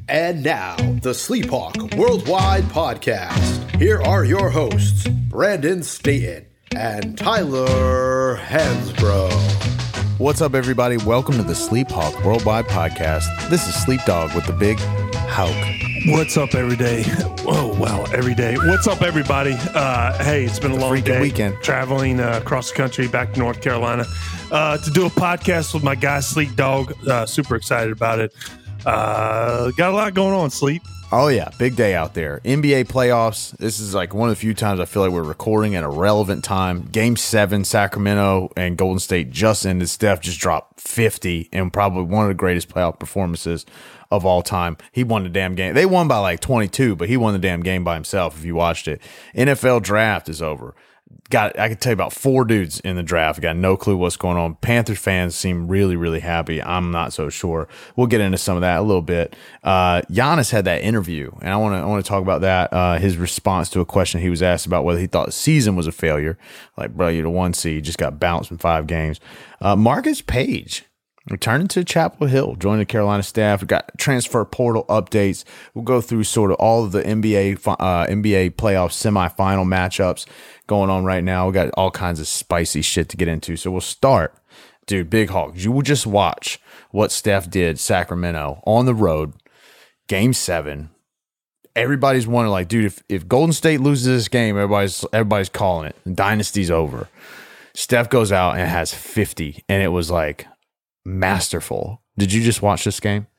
And now, the Sleephawk Worldwide Podcast. Here are your hosts, Brandon Staten and Tyler Hansbrough. What's up, everybody? Welcome to the Sleephawk Worldwide Podcast. This is Sleep Dog with the Big Hawk. What's up, every day? Oh, wow, every day. What's up, everybody? Hey, it's been a long day. Weekend. Traveling across the country back to North Carolina to do a podcast with my guy, Sleep Dog. Super excited about it. Got a lot going on, Sleep. Oh, yeah. Big day out there. NBA playoffs. This is like one of the few times I feel like we're recording at a relevant time. Game 7, Sacramento and Golden State just ended. Steph just dropped 50 and probably one of the greatest playoff performances of all time. He won the damn game. They won by like 22, but he won the damn game by himself if you watched it. NFL draft is over. I could tell you about 4 dudes in the draft. Got no clue what's going on. Panthers fans seem really, really happy. I'm not so sure. We'll get into some of that a little bit. Giannis had that interview, and I want to talk about that. His response to a question he was asked about whether he thought the season was a failure. Like, bro, you're the 1 seed, just got bounced in 5 games. Marcus Page returning to Chapel Hill, joining the Carolina staff. We got transfer portal updates. We'll go through sort of all of the NBA playoff semifinal matchups going on right now. We got all kinds of spicy shit to get into. So we'll start. Dude, Big Hawk, you will just watch what Steph did Sacramento on the road, Game 7. Everybody's wondering, like, dude, if Golden State loses this game, everybody's calling it. The dynasty's over. Steph goes out and has 50, and it was like masterful. Did you just watch this game?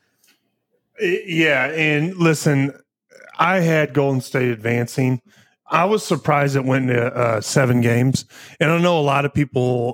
Yeah, and listen, I had Golden State advancing. I was surprised it went to 7 games, and I know a lot of people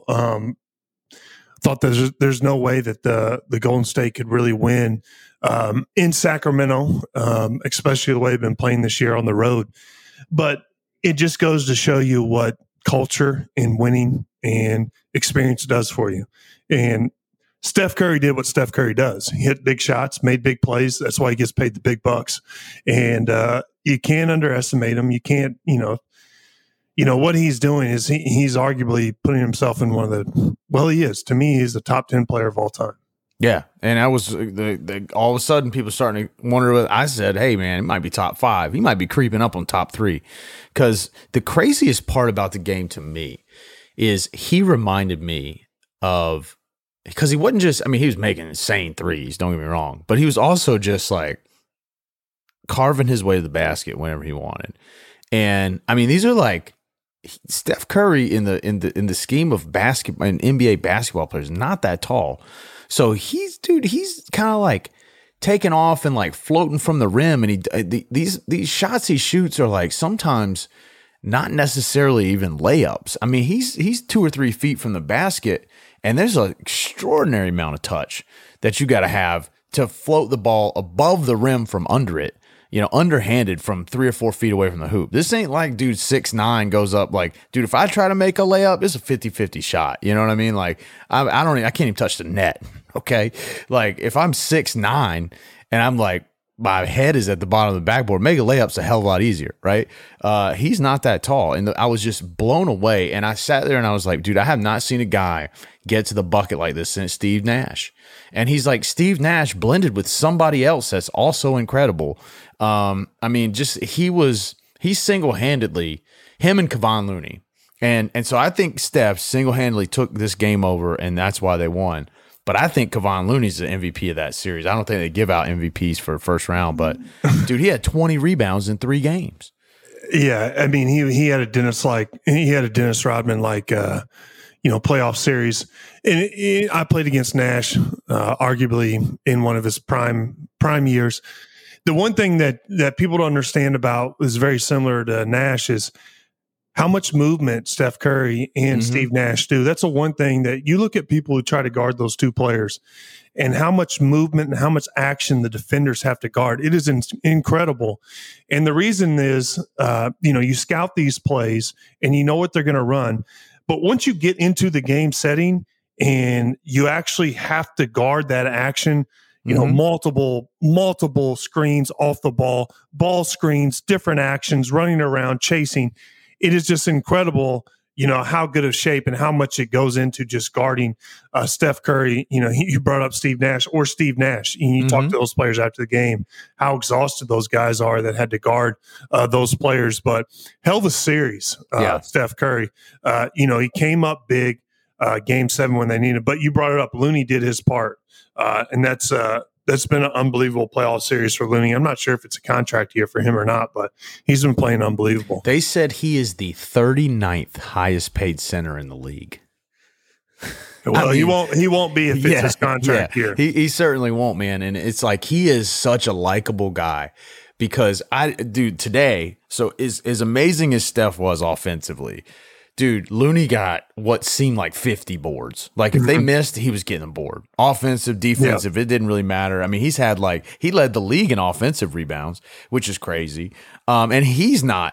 thought there's no way that the Golden State could really win in Sacramento, especially the way they've been playing this year on the road. But it just goes to show you what culture and winning and experience does for you. And Steph Curry did what Steph Curry does. He hit big shots, made big plays. That's why he gets paid the big bucks. And you can't underestimate him. You can't, what he's doing is he's arguably putting himself in one of he is. To me, he's the top 10 player of all time. Yeah, and I was all of a sudden people starting to wonder what I said. Hey, man, it might be top 5. He might be creeping up on top 3. Because the craziest part about the game to me is he reminded me of. Because he wasn't just, he was making insane threes, don't get me wrong, but he was also just like carving his way to the basket whenever he wanted. And these are like Steph Curry in the scheme of basketball and NBA basketball players, not that tall. So he's kind of like taking off and like floating from the rim. And these shots he shoots are like sometimes not necessarily even layups. He's 2 or 3 feet from the basket. And there's an extraordinary amount of touch that you got to have to float the ball above the rim from under it, underhanded from 3 or 4 feet away from the hoop. This ain't like dude 6'9" goes up like, dude, if I try to make a layup, it's a 50-50 shot. You know what I mean? Like I can't even touch the net. Okay. Like if I'm 6'9" and I'm like, my head is at the bottom of the backboard, make a layup's a hell of a lot easier, right? He's not that tall. And I was just blown away. And I sat there and I was like, dude, I have not seen a guy get to the bucket like this since Steve Nash. And he's like Steve Nash blended with somebody else that's also incredible. He's single-handedly, him and Kevon Looney. And so I think Steph single-handedly took this game over, and that's why they won. But I think Kevon Looney's the MVP of that series. I don't think they give out MVPs for first round, but dude, he had 20 rebounds in 3 games. Yeah, he had a Dennis Rodman playoff series, and I played against Nash, arguably in one of his prime years. The one thing that people don't understand about is very similar to Nash is how much movement Steph Curry and Steve Nash do. That's the one thing that you look at people who try to guard those 2 players and how much movement and how much action the defenders have to guard. It is incredible. And the reason is, you scout these plays and you know what they're going to run. But once you get into the game setting and you actually have to guard that action, multiple screens off the ball screens, different actions, running around, chasing, it is just incredible how good of shape and how much it goes into just guarding Steph Curry. You brought up Steve Nash. And you talk to those players after the game, how exhausted those guys are that had to guard those players. But hell of a series, Steph Curry. He came up big game 7 when they needed. But you brought it up. Looney did his part, and that's been an unbelievable playoff series for Looney. I'm not sure if it's a contract year for him or not, but he's been playing unbelievable. They said he is the 39th highest paid center in the league. Well, he won't be if it's his contract year. He certainly won't, man. And it's like he is such a likable guy because today, so as amazing as Steph was offensively, dude, Looney got what seemed like 50 boards. Like if they missed, he was getting them board. Offensive, defensive, it didn't really matter. I mean, he led the league in offensive rebounds, which is crazy. And he's not,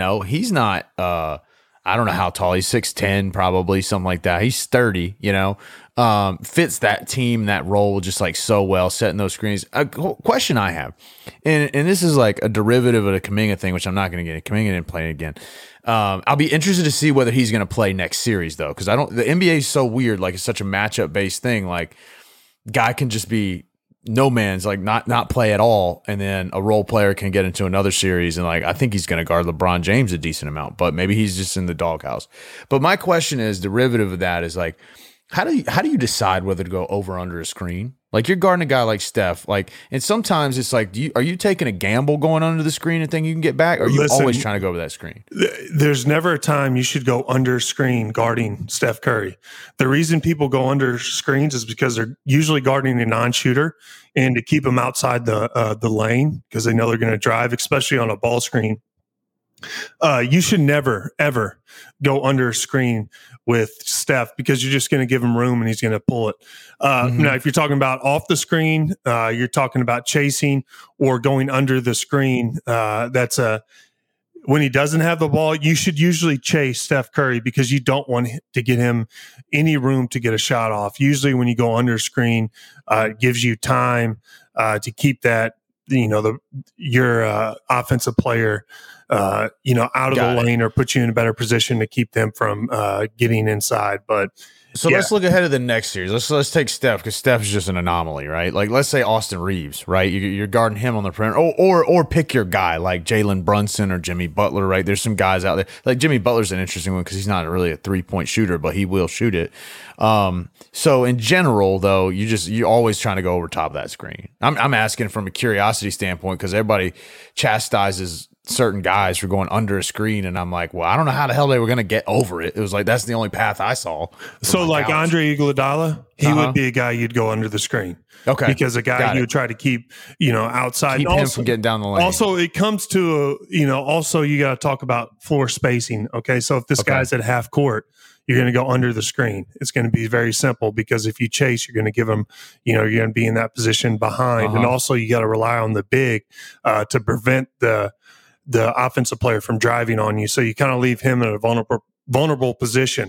I don't know how tall. He's 6'10", probably something like that. He's sturdy, fits that team, that role just like so well, setting those screens. A question I have, and this is like a derivative of the Kuminga thing, which I'm not going to get. Kuminga didn't play it again. I'll be interested to see whether he's going to play next series though, because the NBA is so weird. Like it's such a matchup based thing. Like guy can just be no man's like not play at all, and then a role player can get into another series, and like I think he's going to guard LeBron James a decent amount, but maybe he's just in the doghouse. But my question is, derivative of that is like, how do you decide whether to go over or under a screen? Like you're guarding a guy like Steph, like, and sometimes it's like, are you taking a gamble going under the screen and thinking you can get back, or are you always trying to go over that screen? There's never a time you should go under screen guarding Steph Curry. The reason people go under screens is because they're usually guarding a non-shooter and to keep them outside the lane because they know they're going to drive, especially on a ball screen. You should never, ever go under a screen with Steph because you're just going to give him room and he's going to pull it. Now, if you're talking about off the screen, you're talking about chasing or going under the screen. When he doesn't have the ball, you should usually chase Steph Curry because you don't want to get him any room to get a shot off. Usually when you go under screen, it gives you time to keep that, your offensive player out of the lane or put you in a better position to keep them from getting inside. But let's look ahead of the next series. Let's take Steph because Steph is just an anomaly, right? Like let's say Austin Reeves, right? You're guarding him on the perimeter, or pick your guy like Jalen Brunson or Jimmy Butler, right? There's some guys out there like Jimmy Butler's an interesting one because he's not really a 3-point shooter, but he will shoot it. So in general, though, you're always trying to go over top of that screen. I'm asking from a curiosity standpoint because everybody chastises certain guys for going under a screen, and I'm like, well, I don't know how the hell they were going to get over it. It was like that's the only path I saw. So like Andre Iguodala, he would be a guy you'd go under the screen. Okay, because a guy you would try to keep, outside. Keep him from getting down the lane. Also, it comes to also you got to talk about floor spacing. Okay, so if this guy's at half court, you're going to go under the screen. It's going to be very simple because if you chase, you're going to give him, you're going to be in that position behind, and also you got to rely on the big to prevent the offensive player from driving on you. So you kind of leave him in a vulnerable position.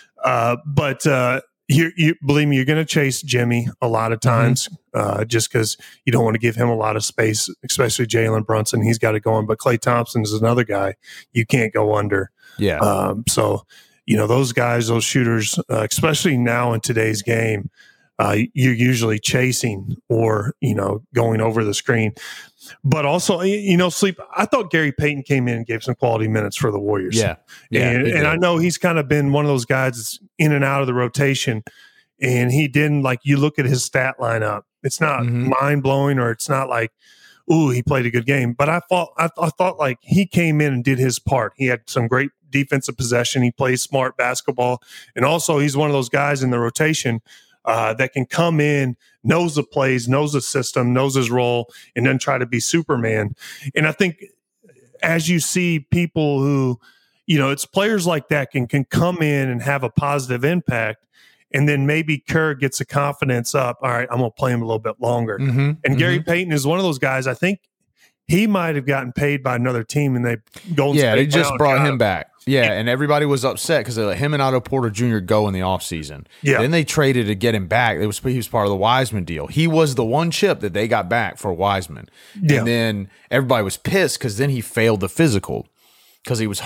But you believe me, you're going to chase Jimmy a lot of times just because you don't want to give him a lot of space, especially Jalen Brunson. He's got it going. But Klay Thompson is another guy you can't go under. Yeah. So, those guys, those shooters, especially now in today's game, you're usually chasing or, going over the screen. But also, Sleep, I thought Gary Payton came in and gave some quality minutes for the Warriors. Yeah. And I know he's kind of been one of those guys that's in and out of the rotation. And he didn't, you look at his stat lineup. It's not mind-blowing or it's not like, ooh, he played a good game. But I thought like he came in and did his part. He had some great defensive possession. He plays smart basketball. And also he's one of those guys in the rotation that can come in, knows the plays, knows the system, knows his role, and then try to be Superman. And I think as you see people who, it's players like that can come in and have a positive impact. And then maybe Kerr gets the confidence up. All right, I'm going to play him a little bit longer. And Gary Payton is one of those guys. I think he might have gotten paid by another team, and they they just brought him back. Yeah, and everybody was upset because they let him and Otto Porter Jr. go in the offseason. Yeah. Then they traded to get him back. He was part of the Wiseman deal. He was the one chip that they got back for Wiseman. Yeah. And then everybody was pissed because then he failed the physical because he was hurt.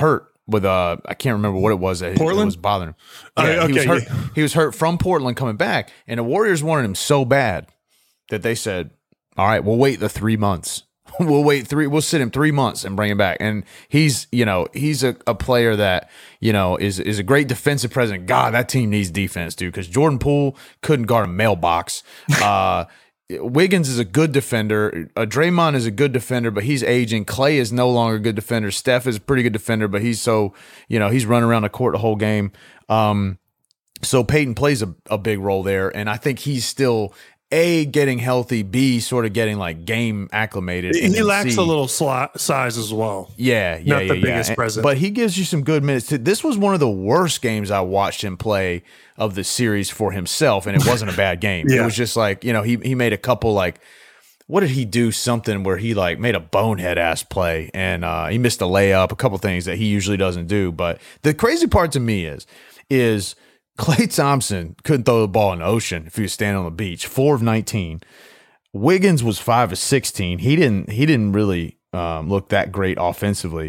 I can't remember what it was that Portland? was bothering him. Okay, he was hurt. yeah. He was hurt from Portland coming back, and the Warriors wanted him so bad that they said, "All right, we'll wait the 3 months. We'll sit him 3 months and bring him back." And he's a player that, is a great defensive presence. God, that team needs defense, dude, because Jordan Poole couldn't guard a mailbox. Wiggins is a good defender. Draymond is a good defender, but he's aging. Clay is no longer a good defender. Steph is a pretty good defender, but he's he's running around the court the whole game. So Peyton plays a big role there, and I think he's still A, getting healthy, B, sort of getting like game acclimated. He lacks a little size as well. Not the biggest presence. But he gives you some good minutes. This was one of the worst games I watched him play of the series for himself, and it wasn't a bad game. It was just like, he made a couple like, what did he do? Something where he like made a bonehead ass play, and he missed a layup, a couple things that he usually doesn't do. But the crazy part to me is Klay Thompson couldn't throw the ball in the ocean if he was standing on the beach. 4 of 19. Wiggins was 5 of 16. He didn't really look that great offensively.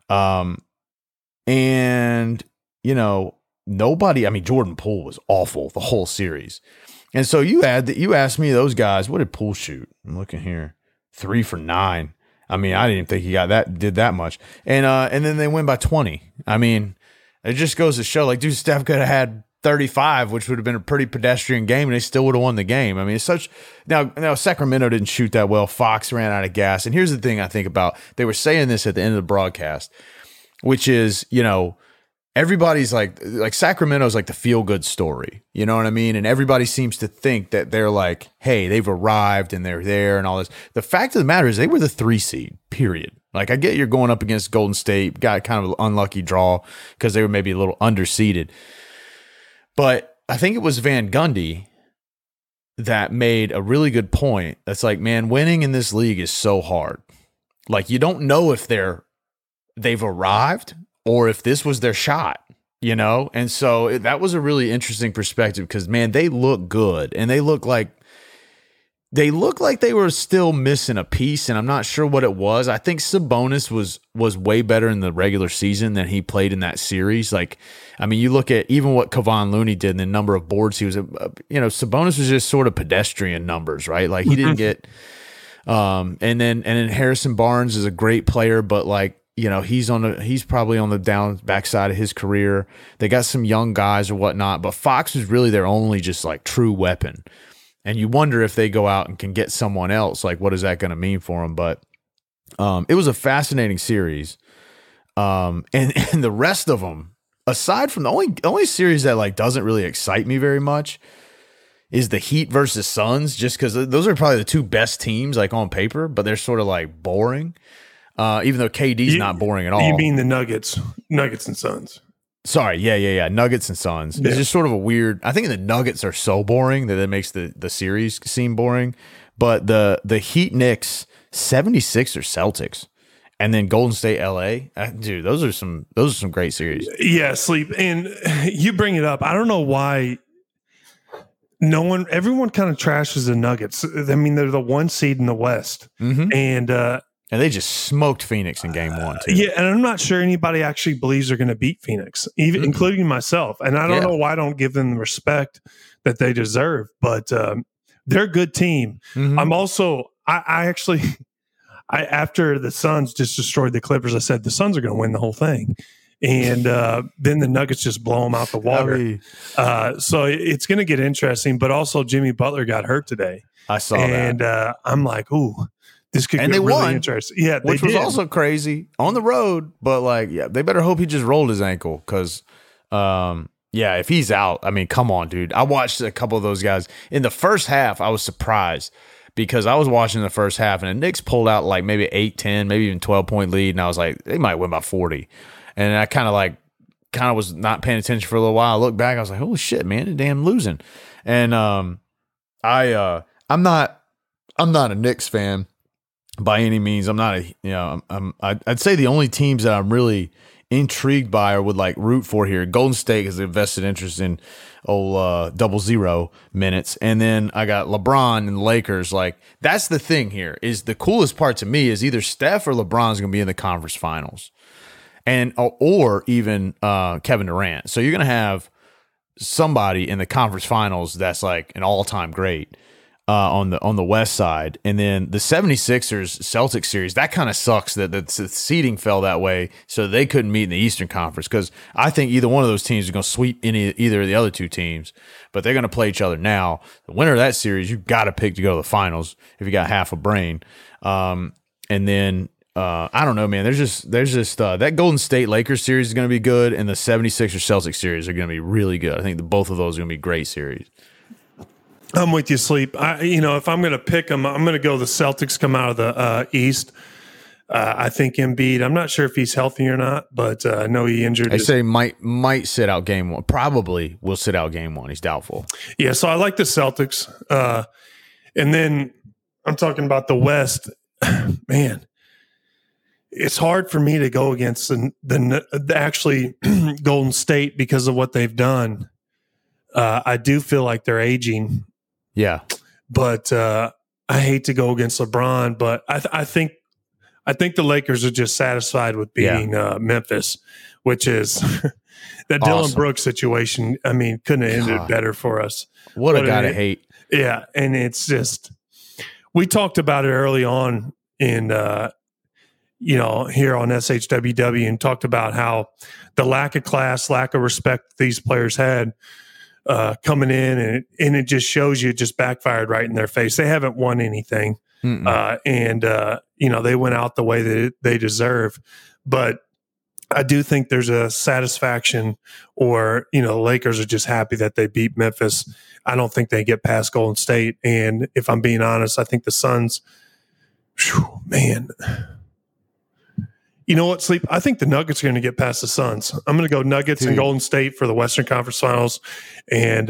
And nobody. I mean, Jordan Poole was awful the whole series. And so you asked me those guys, what did Poole shoot? I'm looking here, 3 for 9. I mean, I didn't even think he did that much. And then they win by 20. I mean, it just goes to show, like, dude, Steph could have had 35, which would have been a pretty pedestrian game, and they still would have won the game. I mean, it's such now Sacramento didn't shoot that well. Fox ran out of gas. And here's the thing I think about. They were saying this at the end of the broadcast, which is, everybody's like Sacramento's like the feel good story. You know what I mean? And everybody seems to think that they're like, hey, they've arrived and they're there and all this. The fact of the matter is they were the 3 seed, period. Like, I get you're going up against Golden State, got kind of an unlucky draw because they were maybe a little underseeded. But I think it was Van Gundy that made a really good point. That's like, man, winning in this league is so hard. Like, you don't know if they've arrived or if this was their shot, And so that was a really interesting perspective because, man, they look good and they look like they were still missing a piece, and I'm not sure what it was. I think Sabonis was way better in the regular season than he played in that series. Like, I mean, you look at even what Kevon Looney did and the number of boards he was, Sabonis was just sort of pedestrian numbers, right? Like, he didn't get, and then Harrison Barnes is a great player, but like, he's probably on the backside of his career. They got some young guys or whatnot, but Fox was really their only just like true weapon. And you wonder if they go out and can get someone else, like, what is that going to mean for them? But it was a fascinating series. And the rest of them, aside from the only series that like doesn't really excite me very much is the Heat versus Suns, just because those are probably the 2 best teams like on paper, but they're sort of like boring. Even though KD's not boring at all. You mean the Nuggets and Suns? Sorry, yeah. Nuggets and Suns. It's just sort of a weird. I think the Nuggets are so boring that it makes the series seem boring. But the Heat, Knicks, 76ers, Celtics, and then Golden State, LA. Dude, those are some great series. Yeah, Sleep. And you bring it up. I don't know why everyone kind of trashes the Nuggets. I mean, they're the 1 seed in the West, and they just smoked Phoenix in game 1 too. Yeah, and I'm not sure anybody actually believes they're going to beat Phoenix, even including myself. And I don't know why I don't give them the respect that they deserve. But they're a good team. I'm also I actually after the Suns just destroyed the Clippers, I said the Suns are going to win the whole thing. And then the Nuggets just blow them out the water. So it's going to get interesting. But also Jimmy Butler got hurt today. I saw that. And I'm like, ooh. This could get really interesting. Yeah, which was also crazy on the road, but like, yeah, they better hope he just rolled his ankle because, if he's out, I mean, come on, dude. I watched a couple of those guys in the first half. I was surprised because I was watching the first half and the Knicks pulled out like maybe 8-10, maybe even 12-point lead, and I was like, they might win by 40, and I kind of was not paying attention for a little while. I looked back, I was like, holy shit, man, they're damn losing, and I'm not a Knicks fan by any means. I'm not I'd say the only teams that I'm really intrigued by or would like root for here, Golden State has a vested interest in 0 minutes, and then I got LeBron and the Lakers. Like, that's the thing here is the coolest part to me is either Steph or LeBron's gonna be in the conference finals, and or even Kevin Durant. So you're going to have somebody in the conference finals that's like an all-time great on the West side. And then the 76ers Celtics series, that kind of sucks that the seeding fell that way, so they couldn't meet in the Eastern Conference, because I think either one of those teams is going to sweep either of the other two teams, but they're going to play each other now. The winner of that series, you've got to pick to go to the finals if you got half a brain. And then I don't know, man. There's just that Golden State Lakers series is going to be good, and the 76ers Celtics series are going to be really good. I think both of those are going to be great series. I'm with you, Sleep. If I'm going to pick them, I'm going to go the Celtics come out of the East. I think Embiid, I'm not sure if he's healthy or not, but I know he injured. They say might sit out game one. Probably will sit out game one. He's doubtful. Yeah, so I like the Celtics. And then I'm talking about the West. Man, it's hard for me to go against the actually Golden State because of what they've done. I do feel like they're aging. Yeah. But I hate to go against LeBron, but I think the Lakers are just satisfied with beating Memphis, which is that awesome. Dylan Brooks situation. I mean, couldn't have ended better for us. What a guy to hate. Yeah, and it's just, we talked about it early on in here on SHWW, and talked about how the lack of class, lack of respect these players had coming in, and it just shows you, it just backfired right in their face. They haven't won anything. And they went out the way that they deserve. But I do think there's a satisfaction, or, the Lakers are just happy that they beat Memphis. I don't think they get past Golden State. And if I'm being honest, I think the Suns, man, you know what, Sleep? I think the Nuggets are going to get past the Suns. I'm going to go Nuggets and Golden State for the Western Conference Finals. And,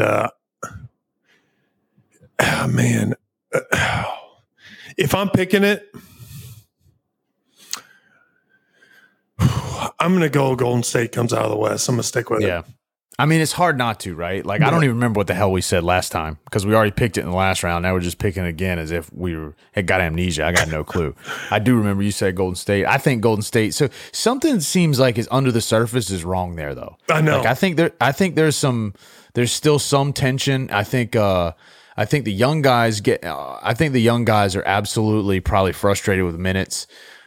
if I'm picking it, I'm going to go Golden State comes out of the West. I'm going to stick with it. Yeah. I mean, it's hard not to, right? Like, I don't even remember what the hell we said last time, because we already picked it in the last round. Now we're just picking it again as if we had got amnesia. I got no clue. I do remember you said Golden State. I think Golden State. So something seems like is under the surface is wrong there, though. I know. Like, I think there's still some tension. I think the young guys are absolutely probably frustrated with minutes.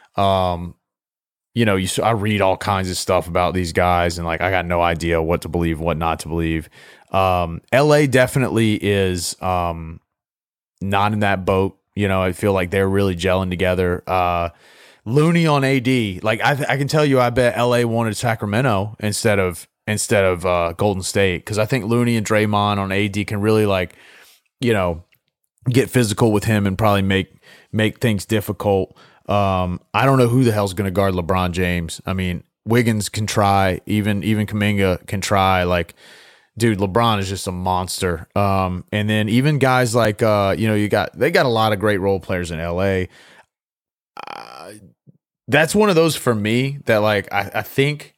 I read all kinds of stuff about these guys, and like, I got no idea what to believe, what not to believe. LA definitely is not in that boat. I feel like they're really gelling together. Looney on AD, like I can tell you, I bet LA wanted Sacramento instead of Golden State, because I think Looney and Draymond on AD can really, like, get physical with him and probably make things difficult. I don't know who the hell's going to guard LeBron James. I mean, Wiggins can try, even Kuminga can try. Like, dude, LeBron is just a monster. And then even guys like they got a lot of great role players in LA. That's one of those for me that, like, I think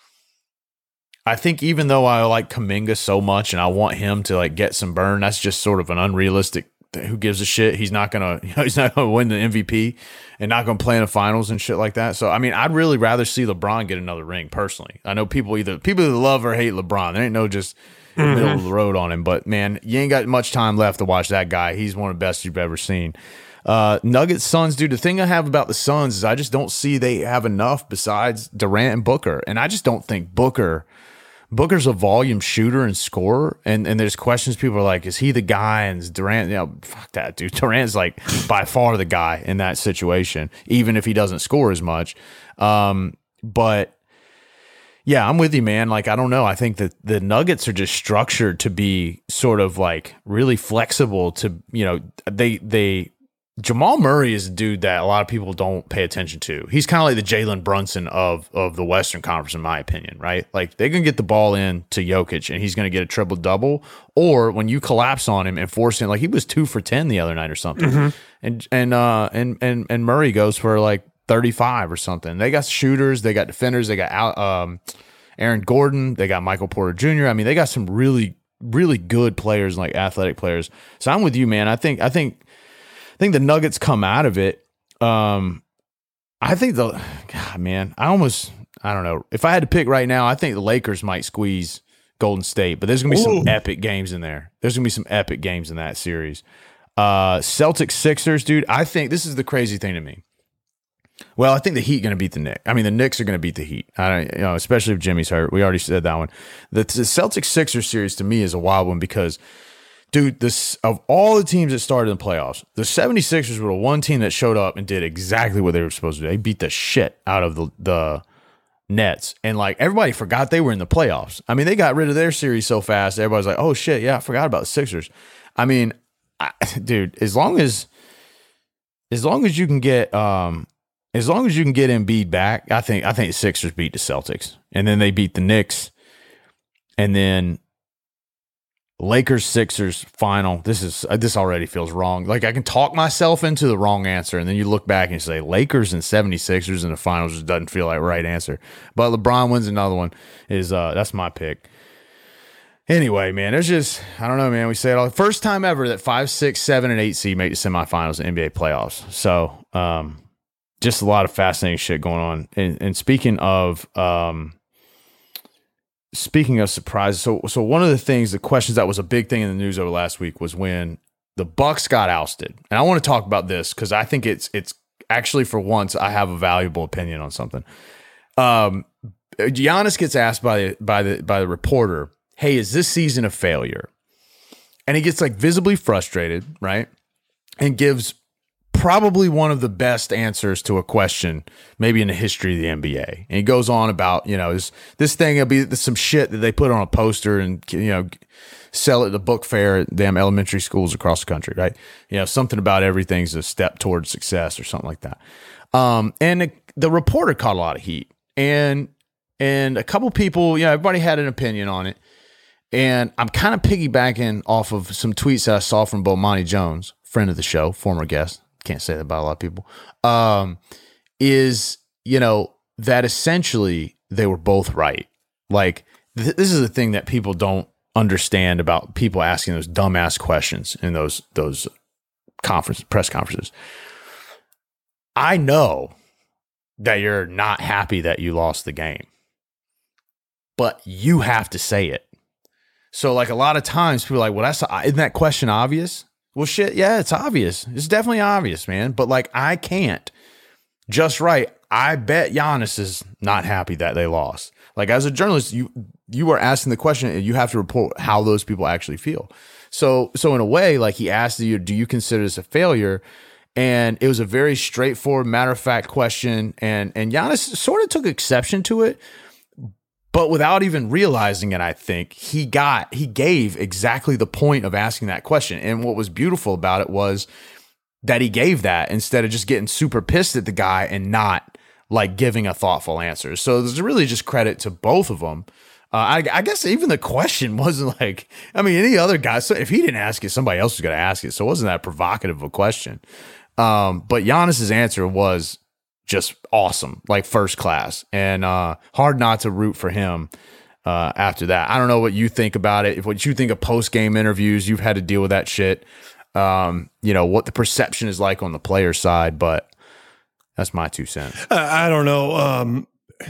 even though I like Kuminga so much and I want him to, like, get some burn, that's just sort of an unrealistic. Who gives a shit? He's not gonna win the MVP and not gonna play in the finals and shit like that. So I mean, I'd really rather see LeBron get another ring personally. I know people that love or hate LeBron. There ain't no just middle of the road on him. But man, you ain't got much time left to watch that guy. He's one of the best you've ever seen. Nuggets, Suns, dude. The thing I have about the Suns is I just don't see they have enough besides Durant and Booker, and I just don't think Booker's a volume shooter and scorer, and there's questions. People are like, is he the guy? And Durant, fuck that, dude. Durant's like by far the guy in that situation, even if he doesn't score as much. But yeah, I'm with you, man. Like, I don't know. I think that the Nuggets are just structured to be sort of like really flexible to, Jamal Murray is a dude that a lot of people don't pay attention to. He's kind of like the Jalen Brunson of the Western Conference, in my opinion, right? Like, they're going to get the ball in to Jokic, and he's going to get a triple-double. Or when you collapse on him and force him, like, he was 2 for 10 the other night or something. And Murray goes for like 35 or something. They got shooters, they got defenders, they got Aaron Gordon, they got Michael Porter Jr. I mean, they got some really, really good players, like athletic players. So I'm with you, man. I think the Nuggets come out of it. I think I don't know. If I had to pick right now, I think the Lakers might squeeze Golden State, but there's going to be some epic games in there. There's going to be some epic games in that series. Celtics Sixers, dude. I think this is the crazy thing to me. Well, I think the Heat going to beat the Knicks. I mean, the Knicks are going to beat the Heat. Especially if Jimmy's hurt. We already said that one. The Celtics Sixers series to me is a wild one because, dude, of all the teams that started in the playoffs, the 76ers were the one team that showed up and did exactly what they were supposed to do. They beat the shit out of the Nets, and like everybody forgot they were in the playoffs. I mean, they got rid of their series so fast. Everybody's like, "Oh shit, yeah, I forgot about the Sixers." I mean, dude, as long as you can get Embiid back, I think the Sixers beat the Celtics, and then they beat the Knicks, and then Lakers Sixers final. This already feels wrong. Like I can talk myself into the wrong answer, and then you look back and you say Lakers and 76ers in the finals just doesn't feel like the right answer. But LeBron wins another one. That's my pick. Anyway, man, there's just, I don't know, man. We say it all. First time ever that 5, 6, 7, and 8 seed make the semifinals in NBA playoffs. So just a lot of fascinating shit going on. And speaking of surprises, so one of the questions that was a big thing in the news over last week was when the Bucks got ousted. And I want to talk about this because I think it's actually, for once, I have a valuable opinion on something. Giannis gets asked by the reporter, "Hey, is this season a failure?" And he gets like visibly frustrated, right? And gives probably one of the best answers to a question maybe in the history of the NBA. And he goes on about, this thing will be some shit that they put on a poster and, sell it at the book fair at damn elementary schools across the country, right? Something about everything's a step towards success or something like that. And the reporter caught a lot of heat. And a couple people, everybody had an opinion on it. And I'm kind of piggybacking off of some tweets that I saw from Bomani Jones, friend of the show, former guest. Can't say that about a lot of people. That essentially they were both right. Like this is the thing that people don't understand about people asking those dumbass questions in those press conferences. I know that you're not happy that you lost the game, but you have to say it. So like a lot of times people are like, well, isn't that question obvious? Well, shit, yeah, it's obvious. It's definitely obvious, man. But like, I can't just right. I bet Giannis is not happy that they lost. Like, as a journalist, you are asking the question, and you have to report how those people actually feel. So in a way, like he asked you, do you consider this a failure? And it was a very straightforward, matter of fact question. And Giannis sort of took exception to it. But without even realizing it, I think he gave exactly the point of asking that question. And what was beautiful about it was that he gave that instead of just getting super pissed at the guy and not like giving a thoughtful answer. So there's really just credit to both of them. I guess even the question wasn't like, I mean, any other guy, so if he didn't ask it, somebody else was going to ask it. So it wasn't that provocative of a question. But Giannis's answer was just awesome, like first class, and hard not to root for him after that. I don't know what you think about it. What you think of post-game interviews, you've had to deal with that shit. What the perception is like on the player side, but that's my 2 cents. I don't know.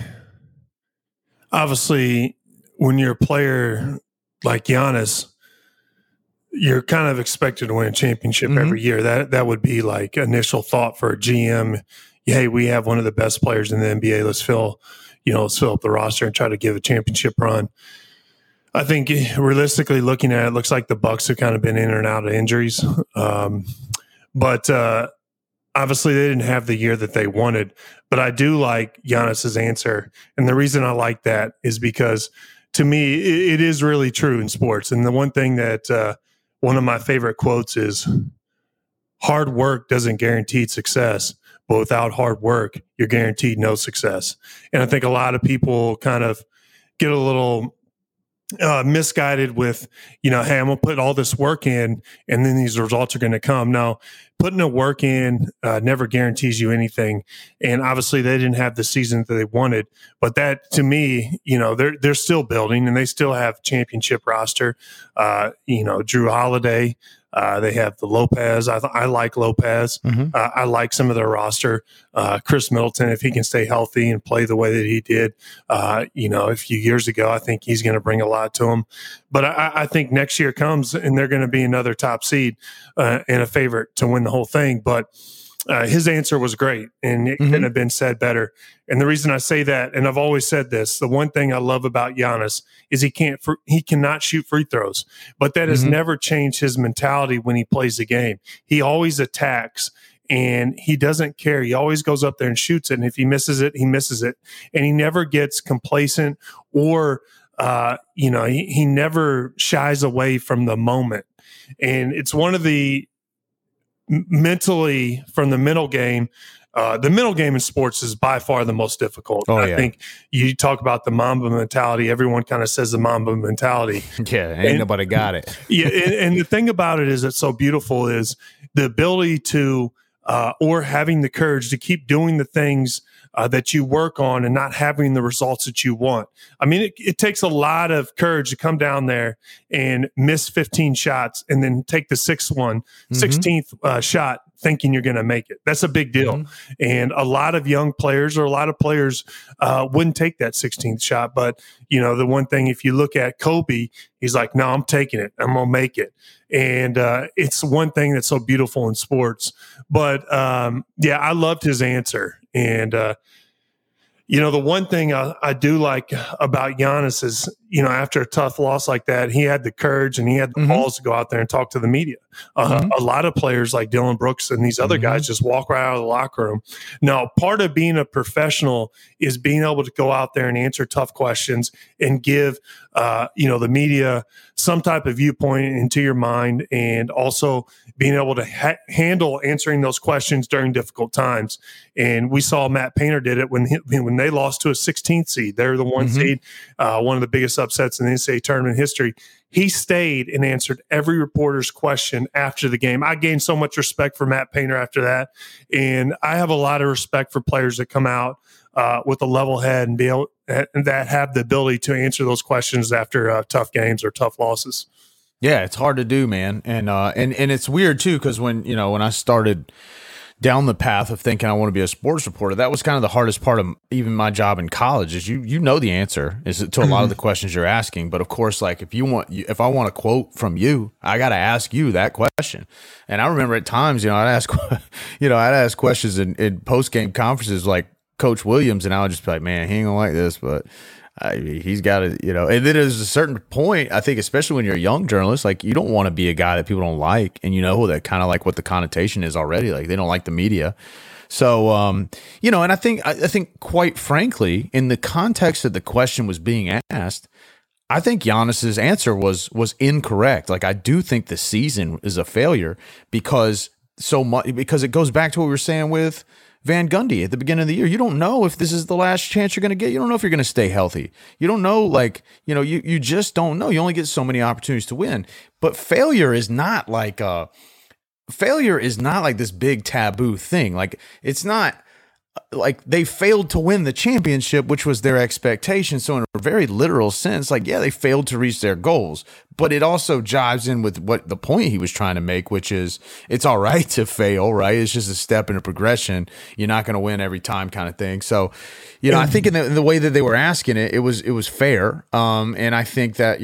Obviously, when you're a player like Giannis, you're kind of expected to win a championship every year. That would be like initial thought for a GM. Hey, we have one of the best players in the NBA. Let's fill up the roster and try to give a championship run. I think realistically looking at it, looks like the Bucks have kind of been in and out of injuries. But obviously they didn't have the year that they wanted. But I do like Giannis's answer. And the reason I like that is because to me, it is really true in sports. And the one thing that one of my favorite quotes is, hard work doesn't guarantee success. But without hard work, you're guaranteed no success. And I think a lot of people kind of get a little misguided with, hey, I'm going to put all this work in and then these results are going to come. Now, putting the work in never guarantees you anything. And obviously they didn't have the season that they wanted. But that, to me, they're still building and they still have championship roster. Drew Holiday, They have the Lopez. I like Lopez. I like some of their roster. Chris Middleton, if he can stay healthy and play the way that he did, a few years ago, I think he's going to bring a lot to them. But I think next year comes and they're going to be another top seed and a favorite to win the whole thing. But his answer was great, and it couldn't have been said better. And the reason I say that, and I've always said this, the one thing I love about Giannis is he cannot shoot free throws, but that has never changed his mentality when he plays the game. He always attacks, and he doesn't care. He always goes up there and shoots it, and if he misses it, he misses it. And he never gets complacent or, he never shies away from the moment. And it's one of the mentally from the mental game. The mental game in sports is by far the most difficult. I think you talk about the Mamba mentality. Everyone kind of says the Mamba mentality. Yeah, ain't nobody got it. And the thing about it is it's so beautiful is the ability to or having the courage to keep doing the things that you work on and not having the results that you want. I mean, it takes a lot of courage to come down there and miss 15 shots and then take the 16th shot thinking you're going to make it. That's a big deal. And a lot of young players or a lot of players wouldn't take that 16th shot. But, the one thing, if you look at Kobe, he's like, no, I'm taking it. I'm going to make it. And it's one thing that's so beautiful in sports. But, I loved his answer. And, the one thing I do like about Giannis is, after a tough loss like that, he had the courage and he had the balls to go out there and talk to the media. A lot of players like Dylan Brooks and these other guys just walk right out of the locker room. Now, part of being a professional is being able to go out there and answer tough questions and give, the media some type of viewpoint into your mind, and also being able to handle answering those questions during difficult times. And we saw Matt Painter did it when they lost to a 16th seed. They're the one seed, one of the biggest upsets in the NCAA tournament history. He stayed and answered every reporter's question after the game. I gained so much respect for Matt Painter after that. And I have a lot of respect for players that come out with a level head and that have the ability to answer those questions after tough games or tough losses. Yeah, it's hard to do, man. And it's weird too, because when I started down the path of thinking I want to be a sports reporter, that was kind of the hardest part of even my job in college. Is you know the answer is to a lot of the questions you're asking, but of course, like if I want a quote from you, I got to ask you that question. And I remember at times, I'd ask questions in post game conferences like Coach Williams, and I would just be like, man, he ain't gonna like this, but he's got to, and then there's a certain point, I think, especially when you're a young journalist, like you don't want to be a guy that people don't like, and that kind of like what the connotation is already, like they don't like the media. So, and I think quite frankly, in the context that the question was being asked, I think Giannis's answer was incorrect. Like I do think the season is a failure because it goes back to what we were saying with Van Gundy at the beginning of the year. You don't know if this is the last chance you're going to get. You don't know if you're going to stay healthy. You don't know, you just don't know. You only get so many opportunities to win. But failure is not like this big taboo thing. Like it's not like they failed to win the championship, which was their expectation. So in a very literal sense, they failed to reach their goals. But it also jives in with what the point he was trying to make, which is it's all right to fail, right? It's just a step in a progression. You're not going to win every time kind of thing. So, I think in the way that they were asking it, it was fair. And I think that,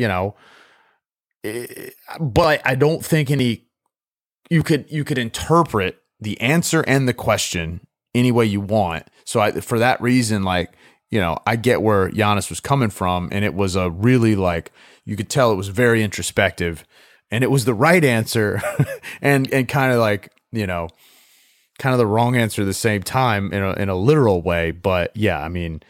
but I don't think you could interpret the answer and the question any way you want. So for that reason, I get where Giannis was coming from, and it was a really you could tell it was very introspective, and it was the right answer and kind of kind of the wrong answer at the same time in a literal way. But yeah, I mean,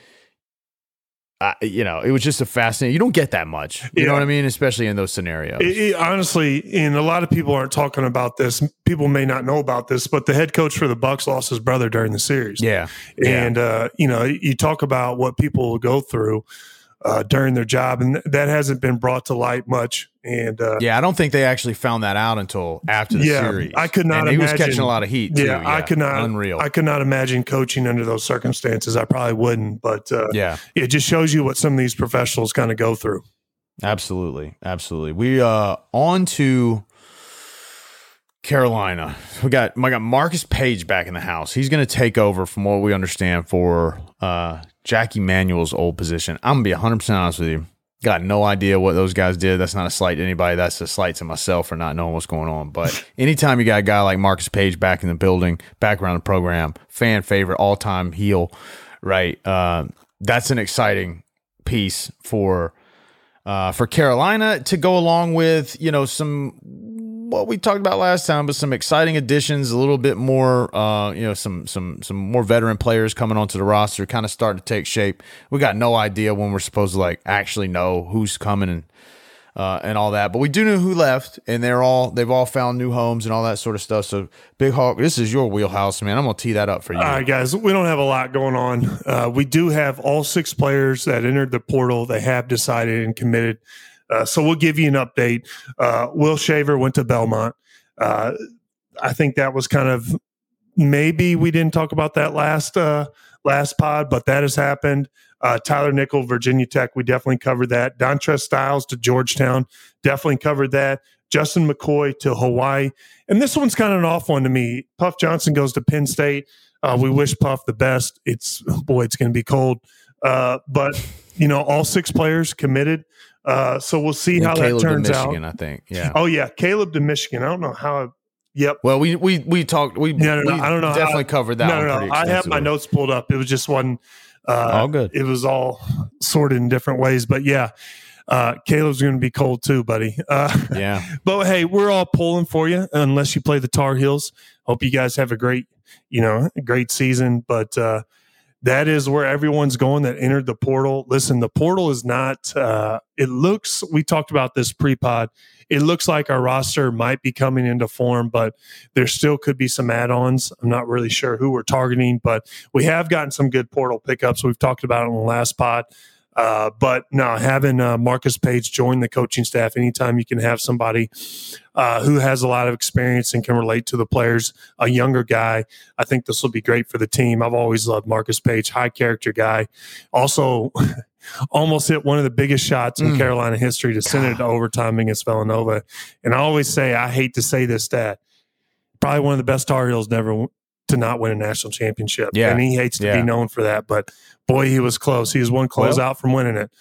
it was just a fascinating. You don't get that much, you know what I mean, especially in those scenarios. Honestly, and a lot of people aren't talking about this. People may not know about this, but the head coach for the Bucks lost his brother during the series. Yeah, and you talk about what people will go through during their job, and that hasn't been brought to light much. And I don't think they actually found that out until after the series. I could not imagine. He was catching a lot of heat too. Yeah, I could not. Unreal. I could not imagine coaching under those circumstances. I probably wouldn't. But it just shows you what some of these professionals kind of go through. Absolutely. We on to Carolina. I got Marcus Page back in the house. He's going to take over, from what we understand, for Jackie Manuel's old position. I'm going to be 100% honest with you. Got no idea what those guys did. That's not a slight to anybody. That's a slight to myself for not knowing what's going on. But anytime you got a guy like Marcus Page back in the building, back around the program, fan favorite, all-time heel, right? That's an exciting piece for Carolina to go along with, some what we talked about last time, but some exciting additions, a little bit more, some more veteran players coming onto the roster, kind of starting to take shape. We got no idea when we're supposed to actually know who's coming and all that, but we do know who left, and they've all found new homes and all that sort of stuff. So Big Hawk, this is your wheelhouse, man. I'm gonna tee that up for you. All right, guys, we don't have a lot going on. We do have all 6 players that entered the portal. They have decided and committed. So we'll give you an update. Will Shaver went to Belmont. I think that was kind of, maybe we didn't talk about that last pod, but that has happened. Tyler Nickel, Virginia Tech, we definitely covered that. Dontrez Styles to Georgetown, definitely covered that. Justin McCoy to Hawaii. And this one's kind of an off one to me. Puff Johnson goes to Penn State. We wish Puff the best. It's going to be cold. But, all 6 players committed. So we'll see how Caleb that turns to Michigan, out. I think. Yeah. Oh yeah, Caleb to Michigan. I don't know how. Yep. Well, we talked. We I don't know. Definitely covered that. No. I have my notes pulled up. It was just one. All good. It was all sorted in different ways, but yeah, Caleb's going to be cold too, buddy. Yeah. But hey, we're all pulling for you. Unless you play the Tar Heels. Hope you guys have a great season. But that is where everyone's going that entered the portal. Listen, the portal is not, we talked about this pre-pod. It looks like our roster might be coming into form, but there still could be some add-ons. I'm not really sure who we're targeting, but we have gotten some good portal pickups. We've talked about it on the last pod. But no, having Marcus Page join the coaching staff, anytime you can have somebody who has a lot of experience and can relate to the players, a younger guy, I think this will be great for the team. I've always loved Marcus Page, high character guy. Also, almost hit one of the biggest shots in Carolina history to send it to overtime against Villanova. And I always say, I hate to say this stat, probably one of the best Tar Heels never to not win a national championship. Yeah. And he hates to be known for that, but boy, he was close. He was one close out from winning it.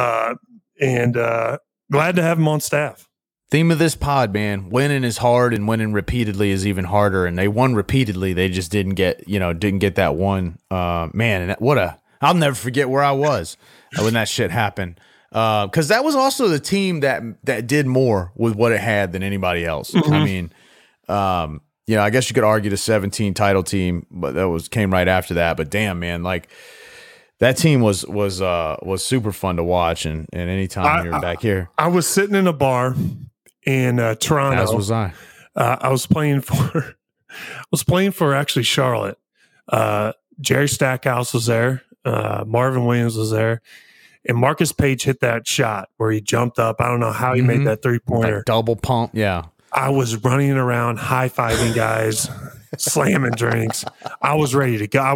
And glad to have him on staff. Theme of this pod, man, winning is hard and winning repeatedly is even harder. And they won repeatedly. They just didn't get that one. Man, and I'll never forget where I was when that shit happened. Because that was also the team that did more with what it had than anybody else. Mm-hmm. I mean, I guess you could argue the 17 title team, but came right after that. But damn, man, that team was super fun to watch. And anytime you're back here, I was sitting in a bar in Toronto. As was I. I was playing for actually Charlotte. Jerry Stackhouse was there. Marvin Williams was there. And Marcus Page hit that shot where he jumped up. I don't know how he made that 3-pointer. Double pump, yeah. I was running around, high-fiving guys, slamming drinks. I was ready to go. I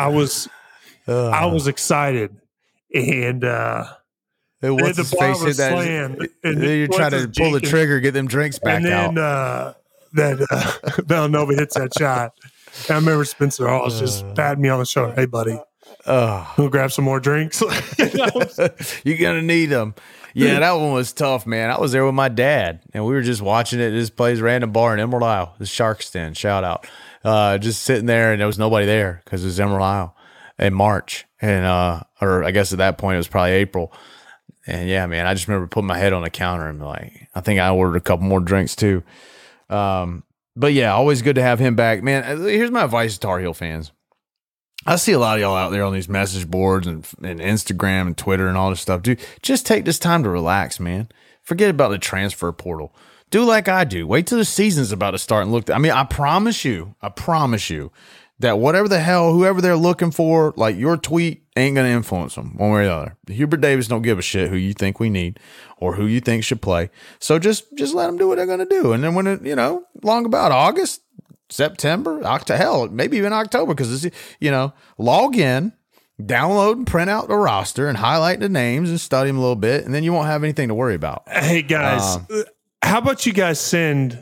was excited. And what's his face hit that? Slammed, and you're trying to pull the trigger, get them drinks back out. And then Villanova hits that shot. I remember Spencer Hall just patting me on the shoulder. Hey, buddy. We'll grab some more drinks. You're gonna need them. Yeah, that one was tough, man. I was there with my dad, and we were just watching it at this place, random bar in Emerald Isle, the Sharks Den. Shout out, just sitting there, and there was nobody there because it was Emerald Isle in March, and or I guess at that point it was probably April. And yeah, man, I just remember putting my head on the counter and I think I ordered a couple more drinks too. But yeah, always good to have him back, man. Here's my advice to Tar Heel fans. I see a lot of y'all out there on these message boards and Instagram and Twitter and all this stuff. Dude, just take this time to relax, man. Forget about the transfer portal. Do like I do. Wait till the season's about to start and look. I promise you that whatever the hell, whoever they're looking for, like your tweet ain't going to influence them one way or the other. Hubert Davis don't give a shit who you think we need or who you think should play. So just let them do what they're going to do. And then when it, long about August, September, hell, maybe even October, because it's, log in, download and print out the roster and highlight the names and study them a little bit, and then you won't have anything to worry about. Hey, guys, how about you guys send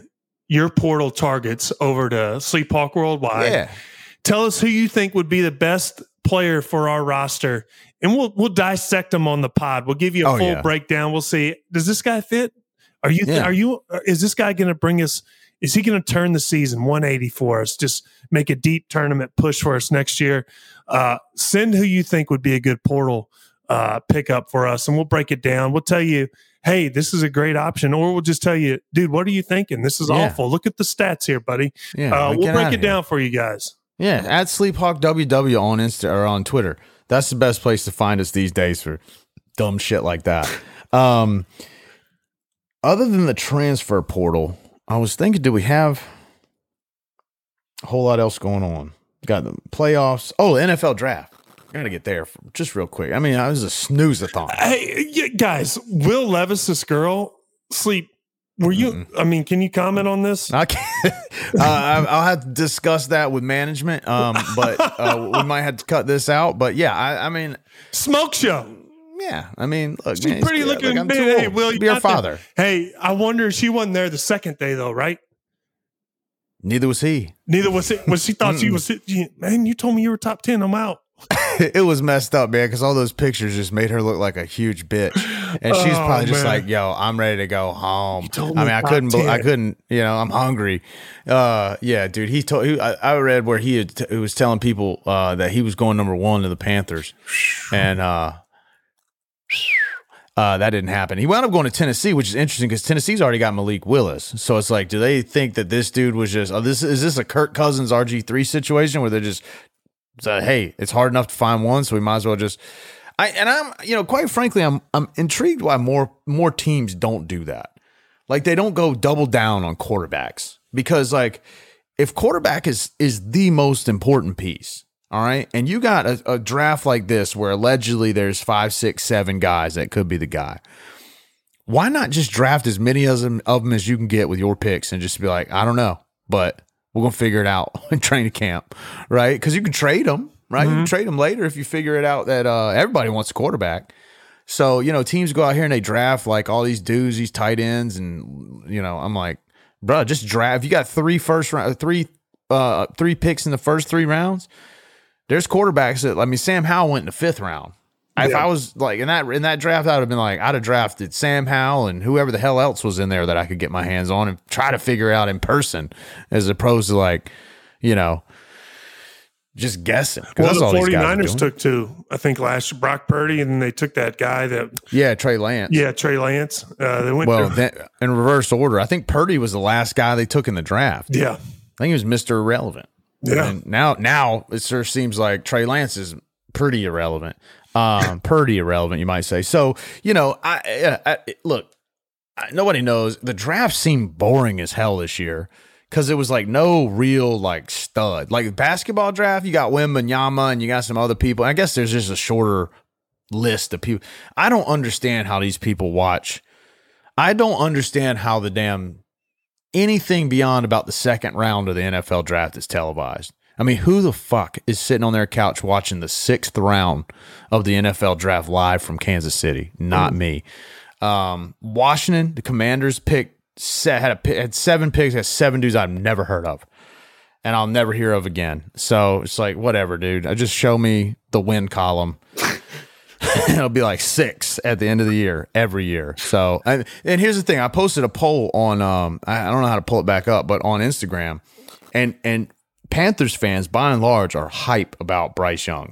your portal targets over to Sleephawk Worldwide. Yeah. Tell us who you think would be the best player for our roster, and we'll dissect them on the pod. We'll give you a full breakdown. We'll see, does this guy fit? Is this guy going to bring us? Is he going to turn the season 180 for us? Just make a deep tournament push for us next year. Send who you think would be a good portal pickup for us, and we'll break it down. We'll tell you, hey, this is a great option, or we'll just tell you, dude, what are you thinking? This is awful. Look at the stats here, buddy. Yeah, we'll break it down for you guys. Yeah, at SleephawkWW on Insta or on Twitter. That's the best place to find us these days for dumb shit like that. Other than the transfer portal, I was thinking, do we have a whole lot else going on? Got the playoffs. Oh, the NFL draft. I got to get there just real quick. I mean, I was a snooze-a-thon. Hey, guys, Will Levis's girl sleep. Were you? I mean, can you comment on this? I can't. I'll have to discuss that with management. But we might have to cut this out. But yeah, I mean, smoke show. Yeah, I mean, look, she's man, pretty looking. Like, hey, Will, be her father. Hey, I wonder, she wasn't there the second day though, right? Neither was he. Neither was he. She thought she was. Man, you told me you were top 10. I'm out. It was messed up, man, because all those pictures just made her look like a huge bitch, and she's probably just like, "Yo, I'm ready to go home." I mean, I couldn't, you know, I'm hungry. Yeah, dude. I read where he was telling people that he was going number 1 to the Panthers, and that didn't happen. He wound up going to Tennessee, which is interesting because Tennessee's already got Malik Willis. So it's like, do they think that this dude was just? Is this a Kirk Cousins RG3 situation where they're just? So, hey, it's hard enough to find one, so we might as well just. I'm, you know, quite frankly, I'm intrigued why more teams don't do that. Like, they don't go double down on quarterbacks, because like, if quarterback is the most important piece, all right, and you got a draft like this where allegedly there's 5, 6, 7 guys that could be the guy. Why not just draft as many of them as you can get with your picks and just be like, I don't know, but we're going to figure it out in training camp, right? Because you can trade them, right? Mm-hmm. You can trade them later if you figure it out that everybody wants a quarterback. So, you know, teams go out here and they draft like all these dudes, these tight ends, and, you know, I'm like, bro, just draft. You got three picks in the first 3 rounds. There's quarterbacks that, I mean, Sam Howell went in the 5th round. If I was like in that draft, I would have been like, I'd have drafted Sam Howell and whoever the hell else was in there that I could get my hands on and try to figure out in person, as opposed to like, you know, just guessing. Well, the 49ers took 2, I think, last year, Brock Purdy, and then they took that guy that. Trey Lance. Yeah, Trey Lance. They went in reverse order. I think Purdy was the last guy they took in the draft. Yeah. I think he was Mr. Irrelevant. Yeah. And now it sort of seems like Trey Lance is pretty irrelevant. Pretty irrelevant, you might say. So, you know, look, nobody knows. The draft seemed boring as hell this year because it was like no real like stud. Like basketball draft, you got Wembanyama and you got some other people. I guess there's just a shorter list of people. I don't understand how these people watch. I don't understand how the damn anything beyond about the 2nd round of the NFL draft is televised. I mean, who the fuck is sitting on their couch watching the 6th round of the NFL draft live from Kansas City? Not me. Washington, the Commanders had 7 picks, had 7 dudes I've never heard of, and I'll never hear of again. So it's like, whatever, dude. Just show me the win column. It'll be like 6 at the end of the year, every year. So, and here's the thing. I posted a poll on, I don't know how to pull it back up, but on Instagram, and Panthers fans, by and large, are hype about Bryce Young.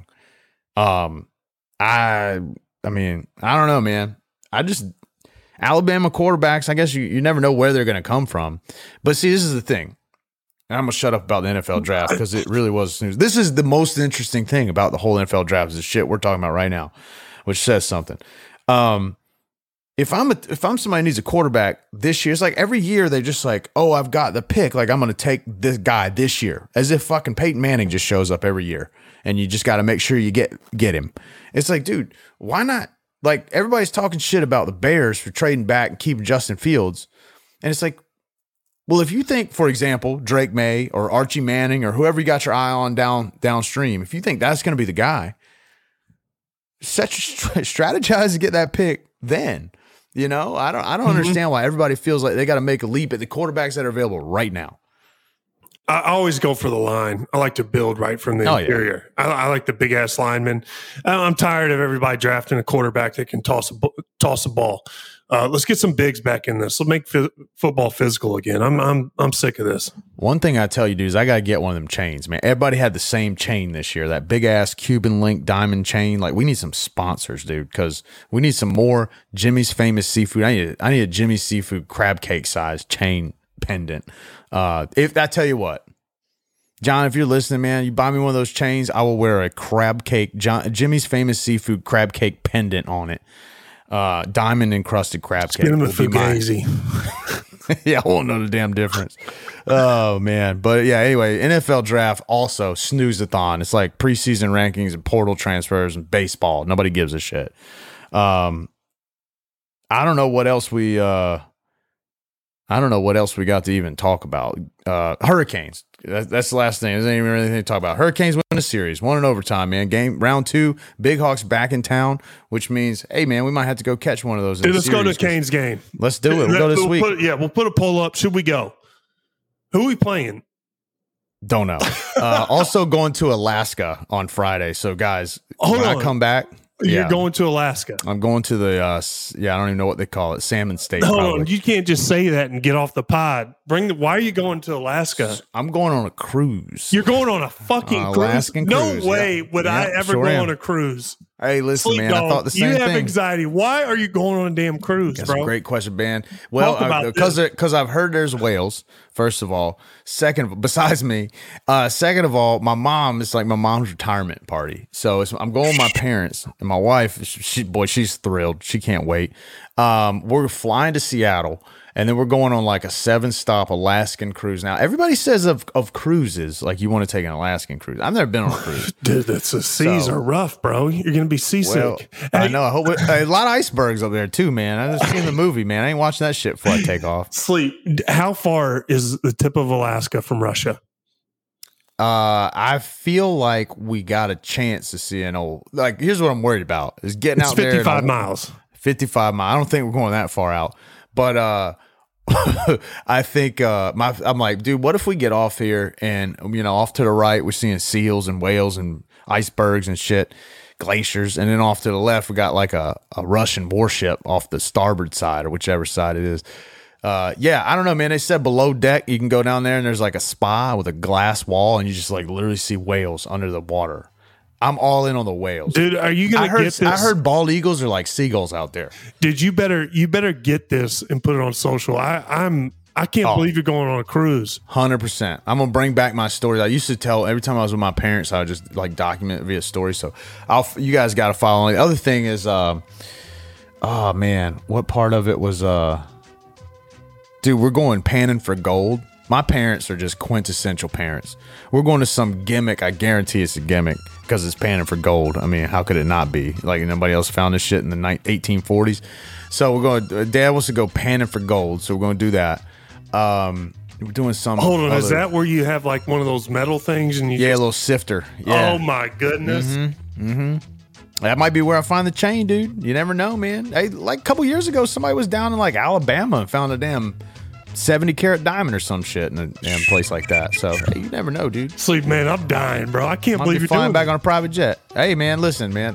I mean, I don't know, man. Alabama quarterbacks, I guess you never know where they're going to come from. But see, this is the thing. And I'm going to shut up about the NFL draft because it really was snooze. This is the most interesting thing about the whole NFL draft is the shit we're talking about right now, which says something. If I'm somebody who needs a quarterback this year, it's like every year they just like, oh, I've got the pick. Like, I'm going to take this guy this year, as if fucking Peyton Manning just shows up every year and you just got to make sure you get him. It's like, dude, why not? Like, everybody's talking shit about the Bears for trading back and keeping Justin Fields. And it's like, well, if you think, for example, Drake May or Archie Manning or whoever you got your eye on downstream, if you think that's going to be the guy, strategize to get that pick then. You know, I don't understand why everybody feels like they got to make a leap at the quarterbacks that are available right now. I always go for the line. I like to build right from the interior. Yeah. I like the big ass linemen. I'm tired of everybody drafting a quarterback that can toss a ball. Let's get some bigs back in this. Let's make football physical again. I'm sick of this. One thing I tell you, dude, is I gotta get one of them chains, man. Everybody had the same chain this year, that big ass Cuban link diamond chain. Like, we need some sponsors, dude, because we need some more Jimmy's Famous Seafood. I need a Jimmy's Seafood crab cake size chain pendant. If I tell you what, John, if you're listening, man, you buy me one of those chains, I will wear a crab cake, Jimmy's Famous Seafood crab cake pendant on it. Diamond encrusted crab cake. Get him a fugazi. Yeah, I won't know the damn difference. Oh man, but yeah. Anyway, NFL draft also snooze-a-thon. It's like preseason rankings and portal transfers and baseball. Nobody gives a shit. I don't know what else we got to even talk about. Hurricanes. That's the last thing. There's not even anything to talk about. Hurricanes win a series, won in overtime, man. Game round 2, Big Hawks back in town, which means, hey, man, we might have to go catch one of those. Dude, let's go to Canes game. Let's do it. We'll go this week. We'll put a poll up. Should we go? Who are we playing? Don't know. Also going to Alaska on Friday. So, guys, when I come back. You're going to Alaska. I'm going to the, I don't even know what they call it, Salmon State. Hold on, you can't just say that and get off the pod. Why are you going to Alaska? I'm going on a cruise. You're going on a fucking Alaskan cruise? cruise. No way would I ever go on a cruise. Hey, listen, man, I thought the same thing. You have anxiety. Why are you going on a damn cruise, That's bro? a great question, man. Well, because I've heard there's whales, first of all. Besides me. Second of all, my mom, it's like my mom's retirement party. So I'm going with my parents and my wife. She's thrilled. She can't wait. We're flying to Seattle. And then we're going on like a 7-stop Alaskan cruise. Now, everybody says of cruises, like you want to take an Alaskan cruise. I've never been on a cruise. Dude, the seas are rough, bro. You're going to be seasick. Well, I know. I hope a lot of icebergs up there too, man. I just seen the movie, man. I ain't watching that shit before I take off. Sleep. How far is the tip of Alaska from Russia? I feel like we got a chance to see an old. Like, here's what I'm worried about: is getting out there. 55 miles. 55 miles. I don't think we're going that far out, but I think I'm like, dude, what if we get off here and off to the right we're seeing seals and whales and icebergs and shit, glaciers, and then off to the left we got like a Russian warship off the starboard side or whichever side it is. Yeah, I don't know, man. They said below deck you can go down there and there's like a spa with a glass wall and you just like literally see whales under the water. I'm all in on the whales, dude. Are you gonna get this? I heard bald eagles are like seagulls out there. Dude, you better get this and put it on social. I can't believe you're going on a cruise. 100%. I'm gonna bring back my stories. I used to tell every time I was with my parents. I would just like document it via story. So you guys got to follow. The other thing is, oh man, what part of it was? Dude, we're going panning for gold. My parents are just quintessential parents. We're going to some gimmick. I guarantee it's a gimmick because it's panning for gold. I mean, how could it not be? Like, nobody else found this shit in the 1840s. So we're going. Dad wants to go panning for gold, so we're going to do that. We're doing some. Hold on, is that where you have like one of those metal things and you? Yeah, a little sifter. Yeah. Oh my goodness. Mm-hmm. That might be where I find the chain, dude. You never know, man. Hey, like a couple years ago, somebody was down in like Alabama and found a damn 70-carat diamond or some shit in a damn place like that. So hey, you never know, dude. Sleep, man, I'm dying, bro. I can't believe you're flying doing back on a private jet. Hey, man, listen, man.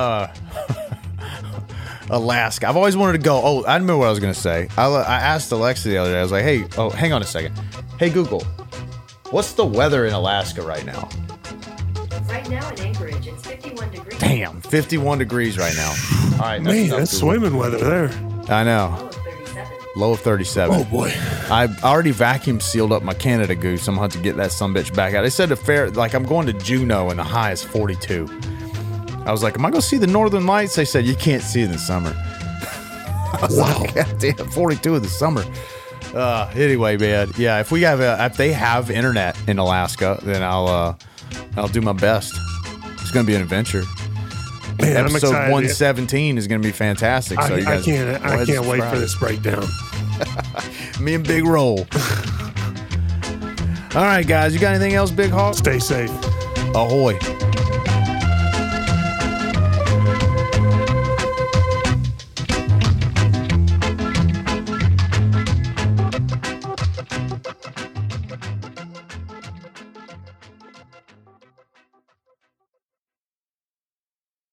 Alaska. I've always wanted to go. Oh, I remember what I was gonna say. I asked Alexa the other day. I was like, hey, hang on a second. Hey, Google, what's the weather in Alaska right now? Right now in Anchorage, it's 51 degrees. Damn, 51 degrees right now. All right, man, that's swimming weather there. I know. Low of 37. Oh boy. I already vacuum sealed up my Canada Goose. I'm going to have to get that sumbitch back out. They said I'm going to Juneau and the high is 42. I was like, am I going to see the Northern Lights? They said, you can't see it in the summer. I was like, God damn, 42 in the summer. Anyway, man. Yeah, if they have internet in Alaska, then I'll do my best. It's going to be an adventure. Man, episode 117 is going to be fantastic. So you guys, I can't wait for this breakdown. Me and Big Roll. All right, guys. You got anything else, Big Hawk? Stay safe. Ahoy.